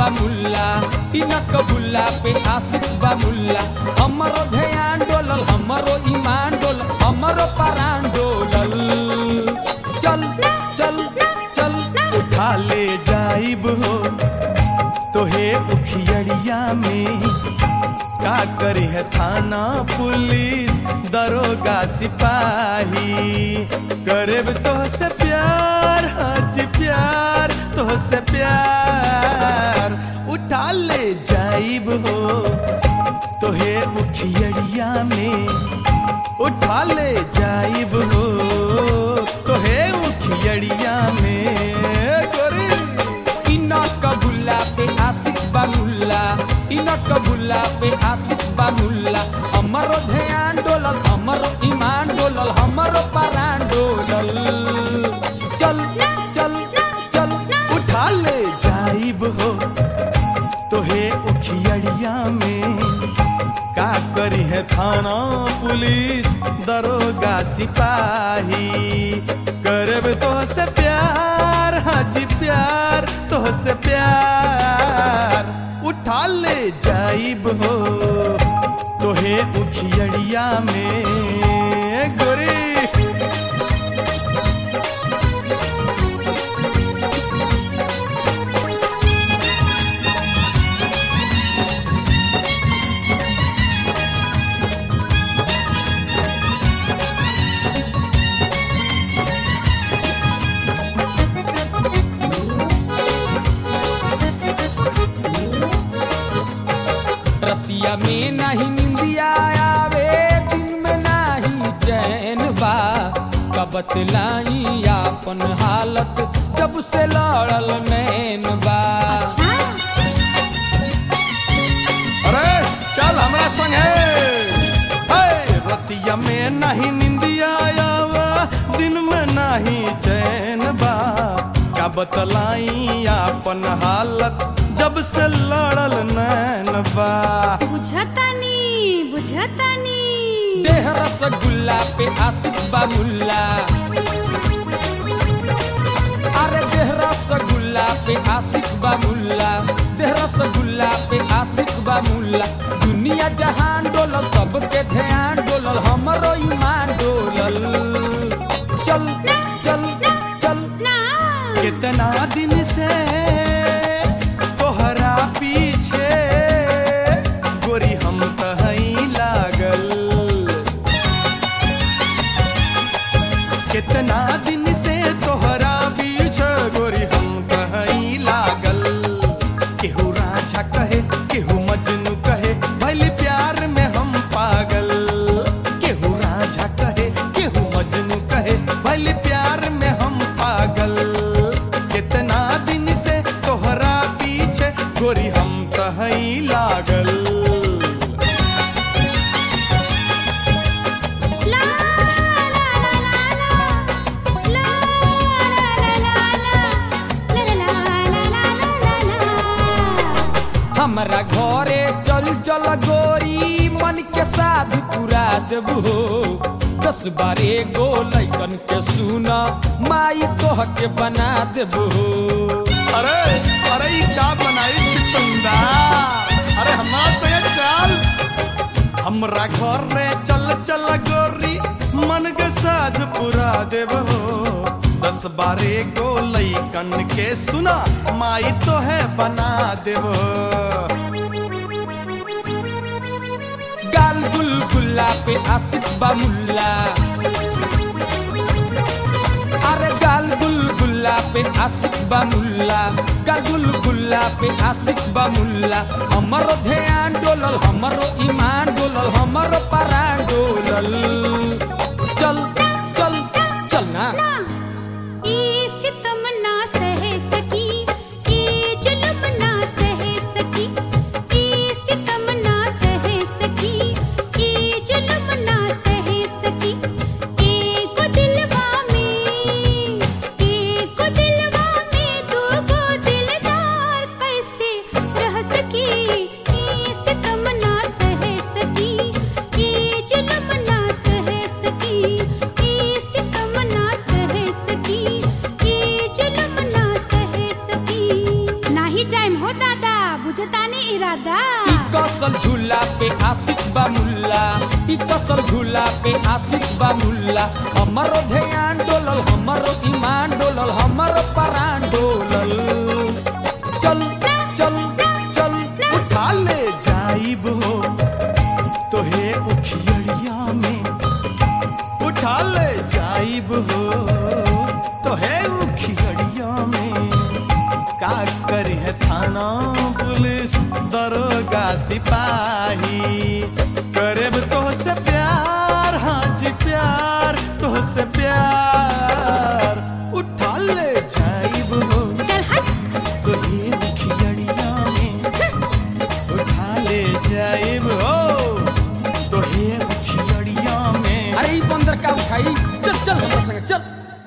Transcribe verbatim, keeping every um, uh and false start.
मुल्ला इनक बुल्ला पे आशिक बा मुल्ला हमरो ध्यान डोलल हमरो ईमान डोलल हमरो परान डोलल चल चल चल उठा ले जाइब हो तोहे उखियड़िया में का करे है थाना पुलिस दरोगा सिपाही करेब तोहसे प्यार हाजी प्यार तोहसे प्यार उठा ले जाइब हो तोहे उखियड़िया में उठा ले जाइब हो तोहे उखियड़िया में गोरी इनक बुल्ला पे आशिक बा मुल्ला इनक बुल्ला पे आशिक बा मुल्ला हमरो ध्यान डोलल हमरो ईमान डोलल हमरो परान डोलल चल चल चल उठा ले जाइब हो तोहे उखियड़िया में का करी है थाना पुलिस दरोगा सिपाही करब तोहसे प्यार हाजी प्यार तोहसे प्यार उठा ले जाइब हो तोहे उखियड़िया में गोरी रतिया में नहीं निंदिया आवे दिन में नहीं चैन बा का बतलाई आपन हालत जब से लड़ल नैन बा अरे चल हमरा संग है रतिया में नहीं निंदिया आवा दिन में नहीं चैन बा का बतलाई आपन हालत जब से लड़ल नैन बा बुझतानी बुझतानी देह रसगुल्ला पे आशिक बा मुल्ला अरे देह रसगुल्ला पे आशिक बा मुल्ला देह रसगुल्ला पे आशिक बा मुल्ला दुनिया जहान डोलल सबके ध्यान डोलल हमरो ईमान डोलल चल चल चल कितना दिन से तोहरा पीछे गोरी हम तहई लागल कितना दिन से तोहरा पीछे गोरी हम तहई लागल केहू राजा कहे केहू मजनू कहे भले प्यार में हम पागल केहू राजा कहे केहू मजनू कहे भले प्यार में हम पागल कितना दिन से तोहरा पीछे गोरी हम तहई लागल ला ला ला ला ला ला ला ला ला ला हमरा घरे चल चल गोरी मन के साध पूरा देबू दस बारे गो लैकन के सुना माई तोह के बना देबू अरे अरे ई का बनाई छिछुंदा अरे हमार तो ये चल हमरा घर रे चल चल गोरी मन के साध पूरा देबो दस बारे गो लैकन के सुना माई तो है बना देबो गाल गुलगुल्ला पे आशिक बा मुल्ला अरे गाल गुलगुल्ला पे आशिक बा मुल्ला गाल गुलगुल्ला पे आशिक बा मुल्ला हमरो ध्यान डोलल हमरो ईमान डोलल हमरो परान डोलल चल चल चल ना ई सितम ना सह सकी ई जुल्म ना सह सकी ई सितम ना सह सकी ई जुल्म ना सह सकी एको दिलवा में एको दिलवा में दो गो दिलदार कैसे रह सकी ई सितम ना सह सकी ई जुल्म ना सह सकी ई कसल झूला पे आशिक बा मुल्ला हमरो ध्यान डोलल हमरो ईमान डोलल हमरो परान डोलल चल चल चल उठा ले जाइब हो तोहे उखियड़िया में उठा ले जाइब हो तोहे उखियड़िया में का करी है थाना पुलिस दरोगा सिपाही करेब तोहसे प्यार हाँ जी प्यार तोहसे प्यार उठा ले जाइब हो चल हट तोहे उखियड़िया में उठा ले जाइब हो तोहे उखियड़िया में अरे ई बंदर का उठाई चल चल हमरा संगे चल